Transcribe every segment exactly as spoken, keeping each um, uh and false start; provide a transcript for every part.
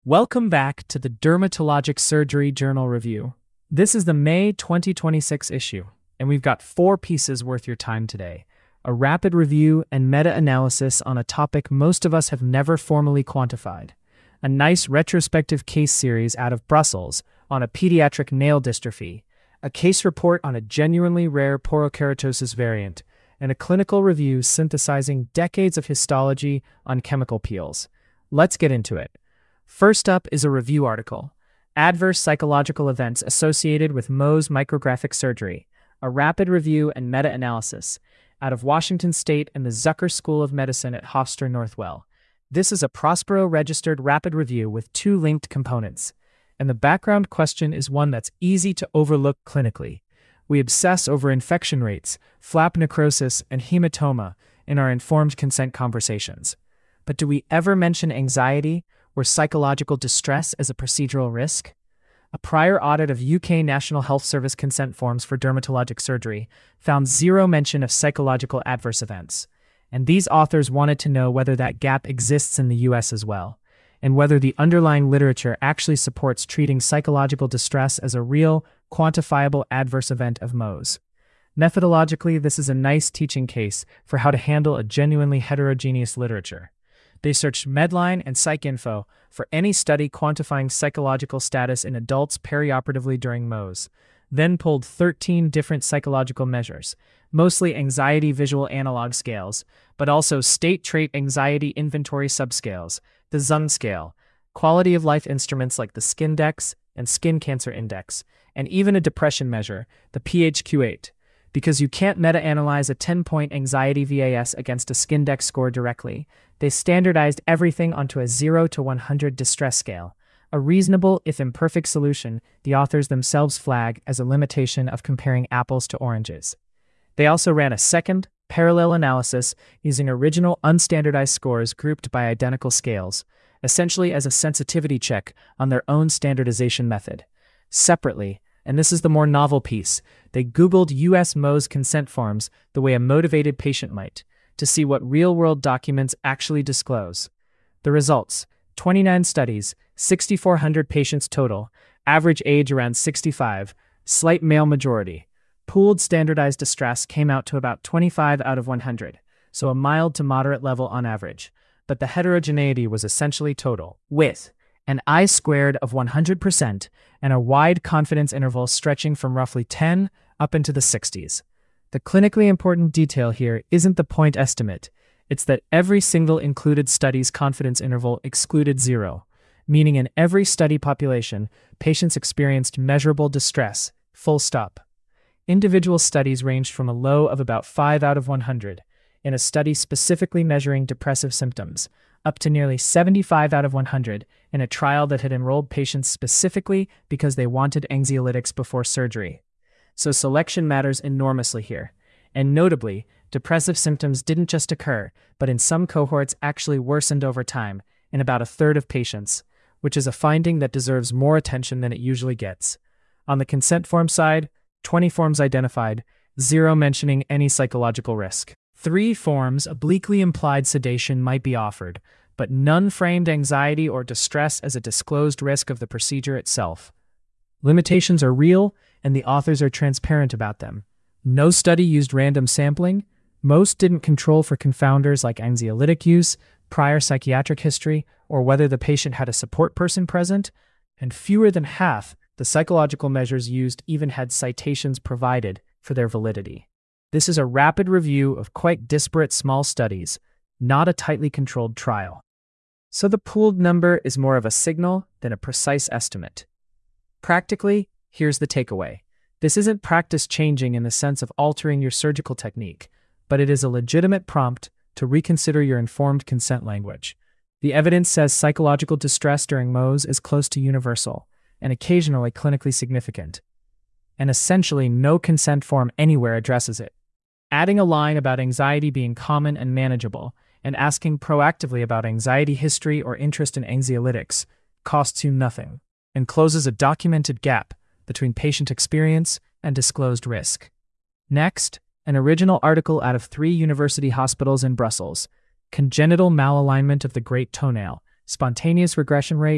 Welcome back to the Dermatologic Surgery Journal Review. This is the May twenty twenty-six issue, and we've got four pieces worth your time today. A rapid review and meta-analysis on a topic most of us have never formally quantified. A nice retrospective case series out of Brussels on a pediatric nail dystrophy. A case report on a genuinely rare porokeratosis variant. And a clinical review synthesizing decades of histology on chemical peels. Let's get into it. First up is a review article, Adverse Psychological Events Associated with Mohs Micrographic Surgery, a rapid review and meta-analysis, out of Washington State and the Zucker School of Medicine at Hofstra Northwell. This is a Prospero-registered rapid review with two linked components, and the background question is one that's easy to overlook clinically. We obsess over infection rates, flap necrosis, and hematoma in our informed consent conversations. But do we ever mention anxiety or psychological distress as a procedural risk? A prior audit of U K National Health Service consent forms for dermatologic surgery found zero mention of psychological adverse events, and these authors wanted to know whether that gap exists in the U S as well, and whether the underlying literature actually supports treating psychological distress as a real, quantifiable adverse event of Mohs. Methodologically, this is a nice teaching case for how to handle a genuinely heterogeneous literature. They searched Medline and PsycInfo for any study quantifying psychological status in adults perioperatively during Mohs, then pulled thirteen different psychological measures, mostly anxiety visual analog scales, but also state trait anxiety inventory subscales, the Z U N scale, quality of life instruments like the Skindex and Skin Cancer Index, and even a depression measure, the P H Q eight. Because you can't meta-analyze a ten-point anxiety V A S against a Skindex score directly, they standardized everything onto a zero to one hundred distress scale, a reasonable, if imperfect solution the authors themselves flag as a limitation of comparing apples to oranges. They also ran a second, parallel analysis using original unstandardized scores grouped by identical scales, essentially as a sensitivity check on their own standardization method. Separately, and this is the more novel piece, they Googled U S Mohs consent forms the way a motivated patient might, to see what real-world documents actually disclose. The results: twenty-nine studies, six thousand four hundred patients total, average age around sixty-five, slight male majority. Pooled standardized distress came out to about twenty-five out of one hundred, so a mild to moderate level on average, but the heterogeneity was essentially total, with an I-squared of one hundred percent and a wide confidence interval stretching from roughly ten up into the sixties. The clinically important detail here isn't the point estimate, it's that every single included study's confidence interval excluded zero, meaning in every study population, patients experienced measurable distress, full stop. Individual studies ranged from a low of about five out of one hundred, in a study specifically measuring depressive symptoms, up to nearly seventy-five out of one hundred in a trial that had enrolled patients specifically because they wanted anxiolytics before surgery. So selection matters enormously here. And notably, depressive symptoms didn't just occur, but in some cohorts actually worsened over time, in about a third of patients, which is a finding that deserves more attention than it usually gets. On the consent form side, twenty forms identified, zero mentioning any psychological risk. Three forms obliquely implied sedation might be offered, but none framed anxiety or distress as a disclosed risk of the procedure itself. Limitations are real, and the authors are transparent about them. No study used random sampling, most didn't control for confounders like anxiolytic use, prior psychiatric history, or whether the patient had a support person present, and fewer than half the psychological measures used even had citations provided for their validity. This is a rapid review of quite disparate small studies, not a tightly controlled trial. So the pooled number is more of a signal than a precise estimate. Practically, here's the takeaway. This isn't practice changing in the sense of altering your surgical technique, but it is a legitimate prompt to reconsider your informed consent language. The evidence says psychological distress during Mohs is close to universal, and occasionally clinically significant. And essentially no consent form anywhere addresses it. Adding a line about anxiety being common and manageable, and asking proactively about anxiety history or interest in anxiolytics, costs you nothing, and closes a documented gap between patient experience and disclosed risk. Next, an original article out of three university hospitals in Brussels, Congenital Malalignment of the Great Toenail, Spontaneous Regression Rate,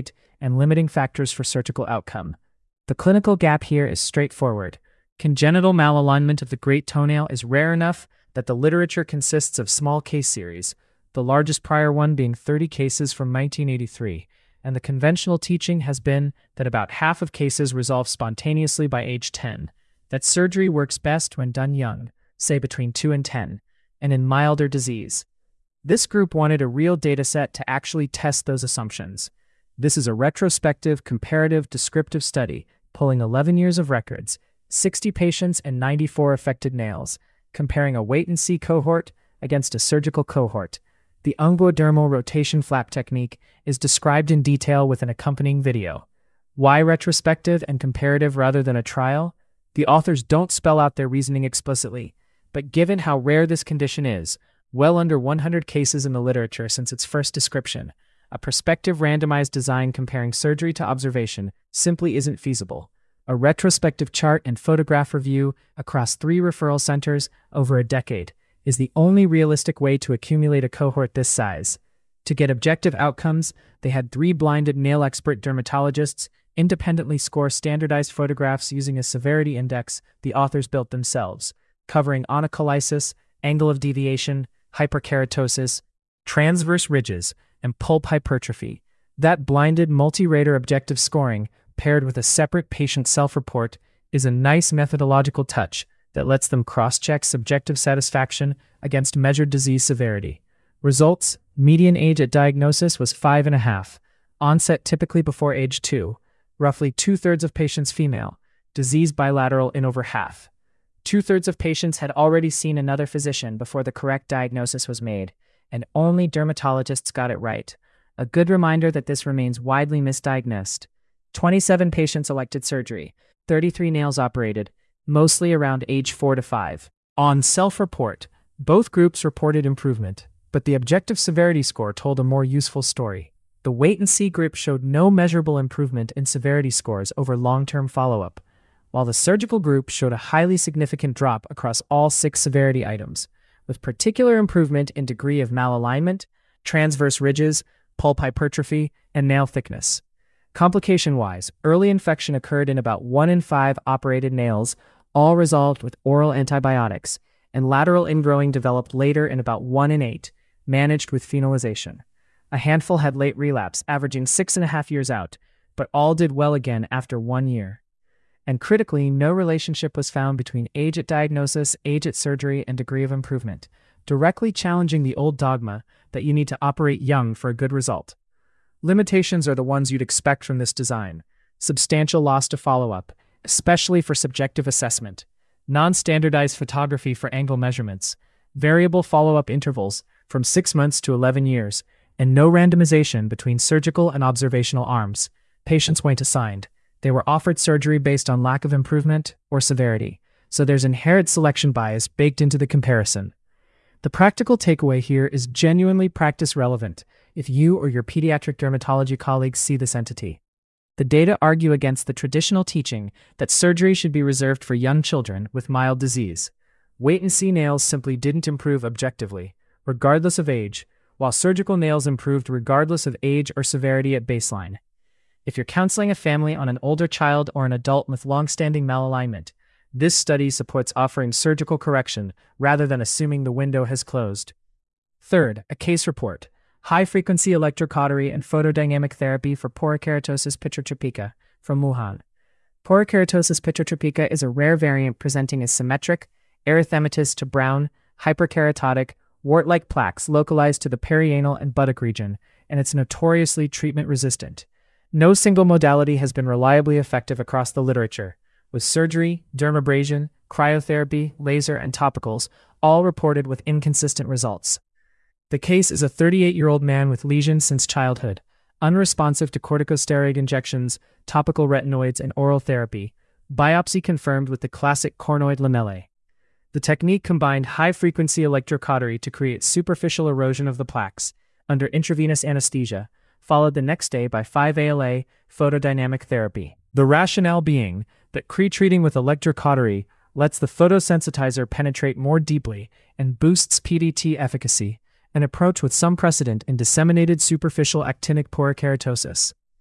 and limiting factors for surgical outcome. The clinical gap here is straightforward. Congenital malalignment of the great toenail is rare enough that the literature consists of small case series, the largest prior one being thirty cases from nineteen eighty-three, and the conventional teaching has been that about half of cases resolve spontaneously by age ten, that surgery works best when done young, say between two and ten, and in milder disease. This group wanted a real dataset to actually test those assumptions. This is a retrospective, comparative, descriptive study, pulling eleven years of records, sixty patients and ninety-four affected nails, comparing a wait-and-see cohort against a surgical cohort. The unguodermal rotation flap technique is described in detail with an accompanying video. Why retrospective and comparative rather than a trial? The authors don't spell out their reasoning explicitly, but given how rare this condition is, well under one hundred cases in the literature since its first description, a prospective randomized design comparing surgery to observation simply isn't feasible. A retrospective chart and photograph review across three referral centers over a decade is the only realistic way to accumulate a cohort this size. To get objective outcomes, they had three blinded nail expert dermatologists independently score standardized photographs using a severity index the authors built themselves, covering onycholysis, angle of deviation, hyperkeratosis, transverse ridges, and pulp hypertrophy. That blinded multi-rater objective scoring, paired with a separate patient self-report, is a nice methodological touch that lets them cross-check subjective satisfaction against measured disease severity. Results: median age at diagnosis was five and a half, onset typically before age two, roughly two-thirds of patients female, disease bilateral in over half. Two-thirds of patients had already seen another physician before the correct diagnosis was made, and only dermatologists got it right. A good reminder that this remains widely misdiagnosed. twenty-seven patients elected surgery, thirty-three nails operated, mostly around age four to five. On self-report, both groups reported improvement, but the objective severity score told a more useful story. The wait-and-see group showed no measurable improvement in severity scores over long-term follow-up, while the surgical group showed a highly significant drop across all six severity items, with particular improvement in degree of malalignment, transverse ridges, pulp hypertrophy, and nail thickness. Complication-wise, early infection occurred in about one in five operated nails, all resolved with oral antibiotics, and lateral ingrowing developed later in about one in eight, managed with phenolization. A handful had late relapse, averaging six and a half years out, but all did well again after one year. And critically, no relationship was found between age at diagnosis, age at surgery, and degree of improvement, directly challenging the old dogma that you need to operate young for a good result. Limitations are the ones you'd expect from this design. Substantial loss to follow-up, especially for subjective assessment, non-standardized photography for angle measurements, variable follow-up intervals from six months to eleven years, and no randomization between surgical and observational arms. Patients weren't assigned. They were offered surgery based on lack of improvement or severity, so there's inherent selection bias baked into the comparison. The practical takeaway here is genuinely practice relevant if you or your pediatric dermatology colleagues see this entity. The data argue against the traditional teaching that surgery should be reserved for young children with mild disease. Wait-and-see nails simply didn't improve objectively, regardless of age, while surgical nails improved regardless of age or severity at baseline. If you're counseling a family on an older child or an adult with long-standing malalignment, this study supports offering surgical correction rather than assuming the window has closed. Third, a case report. High-frequency electrocautery and photodynamic therapy for porokeratosis picrotropica from Wuhan. Porokeratosis picrotropica is a rare variant presenting as symmetric, erythematous to brown, hyperkeratotic, wart-like plaques localized to the perianal and buttock region, and it's notoriously treatment-resistant. No single modality has been reliably effective across the literature, with surgery, dermabrasion, cryotherapy, laser, and topicals all reported with inconsistent results. The case is a thirty-eight-year-old man with lesions since childhood, unresponsive to corticosteroid injections, topical retinoids, and oral therapy, biopsy confirmed with the classic cornoid lamellae. The technique combined high-frequency electrocautery to create superficial erosion of the plaques under intravenous anesthesia, followed the next day by five A L A photodynamic therapy. The rationale being that pre-treating with electrocautery lets the photosensitizer penetrate more deeply and boosts P D T efficacy, an approach with some precedent in disseminated superficial actinic porokeratosis.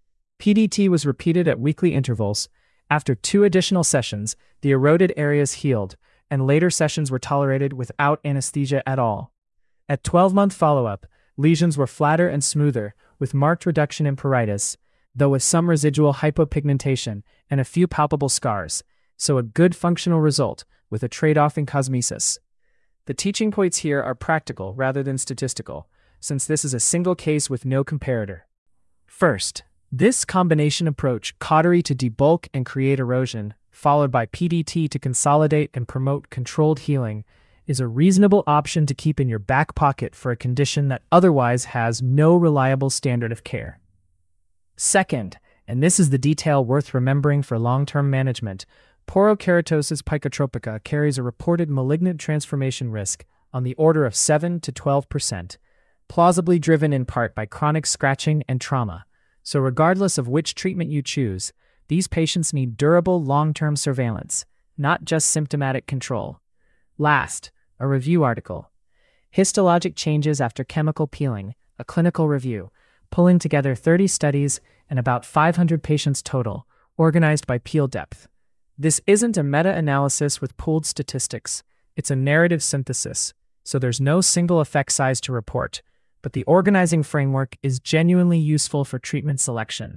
P D T was repeated at weekly intervals. After two additional sessions, the eroded areas healed, and later sessions were tolerated without anesthesia at all. At twelve-month follow-up, lesions were flatter and smoother, with marked reduction in pruritus, though with some residual hypopigmentation and a few palpable scars, so a good functional result with a trade-off in cosmesis. The teaching points here are practical rather than statistical, since this is a single case with no comparator. First, this combination approach, cautery to debulk and create erosion, followed by P D T to consolidate and promote controlled healing, is a reasonable option to keep in your back pocket for a condition that otherwise has no reliable standard of care. Second, and this is the detail worth remembering for long-term management, porokeratosis picotropica carries a reported malignant transformation risk on the order of seven to twelve percent, plausibly driven in part by chronic scratching and trauma. So regardless of which treatment you choose, these patients need durable long-term surveillance, not just symptomatic control. Last, a review article. Histologic changes after chemical peeling, a clinical review, pulling together thirty studies and about five hundred patients total, organized by peel depth. This isn't a meta-analysis with pooled statistics, it's a narrative synthesis, so there's no single effect size to report, but the organizing framework is genuinely useful for treatment selection.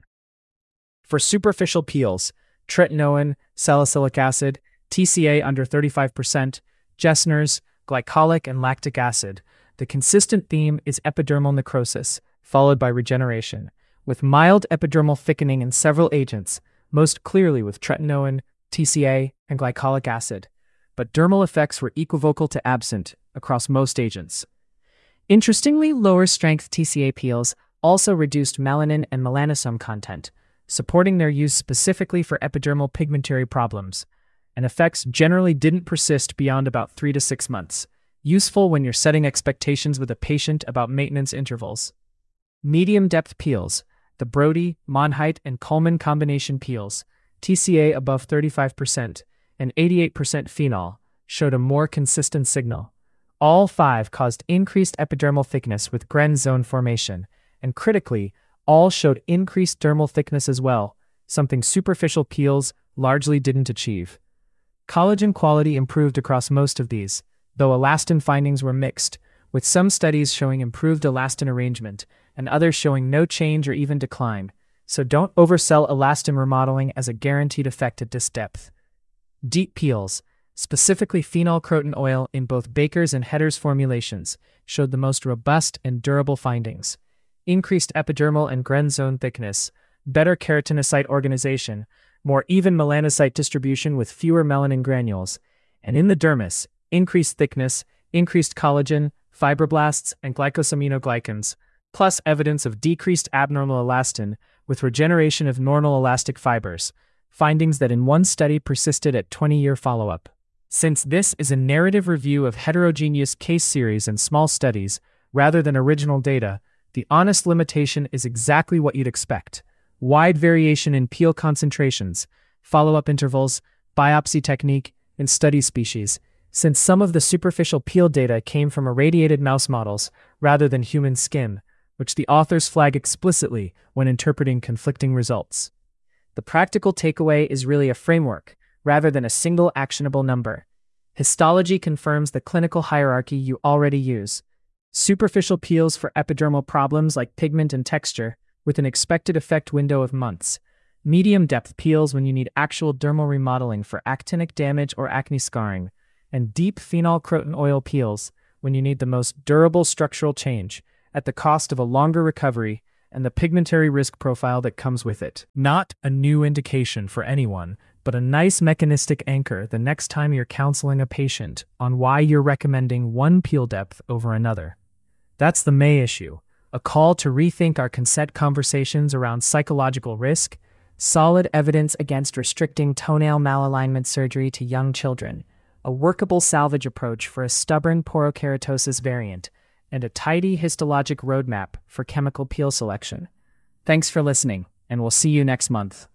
For superficial peels, tretinoin, salicylic acid, T C A under thirty-five percent, Gessner's, glycolic and lactic acid, the consistent theme is epidermal necrosis, followed by regeneration, with mild epidermal thickening in several agents, most clearly with tretinoin, T C A, and glycolic acid, but dermal effects were equivocal to absent across most agents. Interestingly, lower-strength T C A peels also reduced melanin and melanosome content, supporting their use specifically for epidermal pigmentary problems, and effects generally didn't persist beyond about three to six months, useful when you're setting expectations with a patient about maintenance intervals. Medium-depth peels, the Brody, Monheit, and Coleman combination peels, T C A above thirty-five percent and eighty-eight percent phenol, showed a more consistent signal. All five caused increased epidermal thickness with Gren zone formation, and critically, all showed increased dermal thickness as well, something superficial peels largely didn't achieve. Collagen quality improved across most of these, though elastin findings were mixed, with some studies showing improved elastin arrangement and others showing no change or even decline, so don't oversell elastin remodeling as a guaranteed effect at this depth. Deep peels, specifically phenylcroton oil in both Baker's and Hetter's formulations, showed the most robust and durable findings. Increased epidermal and Gren zone thickness, better keratinocyte organization, more even melanocyte distribution with fewer melanin granules, and in the dermis, increased thickness, increased collagen, fibroblasts, and glycosaminoglycans, plus evidence of decreased abnormal elastin with regeneration of normal elastic fibers, findings that in one study persisted at twenty-year follow-up. Since this is a narrative review of heterogeneous case series and small studies, rather than original data, the honest limitation is exactly what you'd expect. Wide variation in peel concentrations, follow-up intervals, biopsy technique, and study species, since some of the superficial peel data came from irradiated mouse models rather than human skin, which the authors flag explicitly when interpreting conflicting results. The practical takeaway is really a framework, rather than a single actionable number. Histology confirms the clinical hierarchy you already use. Superficial peels for epidermal problems like pigment and texture, with an expected effect window of months. Medium-depth peels when you need actual dermal remodeling for actinic damage or acne scarring. And deep phenylcroton oil peels when you need the most durable structural change, at the cost of a longer recovery and the pigmentary risk profile that comes with it. Not a new indication for anyone, but a nice mechanistic anchor the next time you're counseling a patient on why you're recommending one peel depth over another. That's the May issue, a call to rethink our consent conversations around psychological risk, solid evidence against restricting toenail malalignment surgery to young children, a workable salvage approach for a stubborn porokeratosis variant, and a tidy histologic roadmap for chemical peel selection. Thanks for listening, and we'll see you next month.